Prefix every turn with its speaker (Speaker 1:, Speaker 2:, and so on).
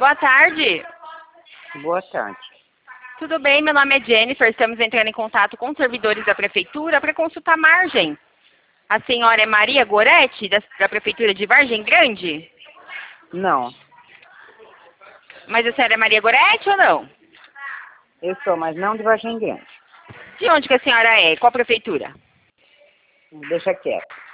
Speaker 1: Boa tarde.
Speaker 2: Boa tarde.
Speaker 1: Tudo bem? Meu nome é Jennifer. Estamos entrando em contato com os servidores da Prefeitura para consultar margem. A senhora é Maria Goretti, da Prefeitura de Vargem Grande?
Speaker 2: Não,
Speaker 1: Mas a senhora é Maria Goretti ou não?
Speaker 2: eu sou, mas não de Vargem Grande.
Speaker 1: De onde que a senhora é? Qual prefeitura?
Speaker 2: Deixa quieto.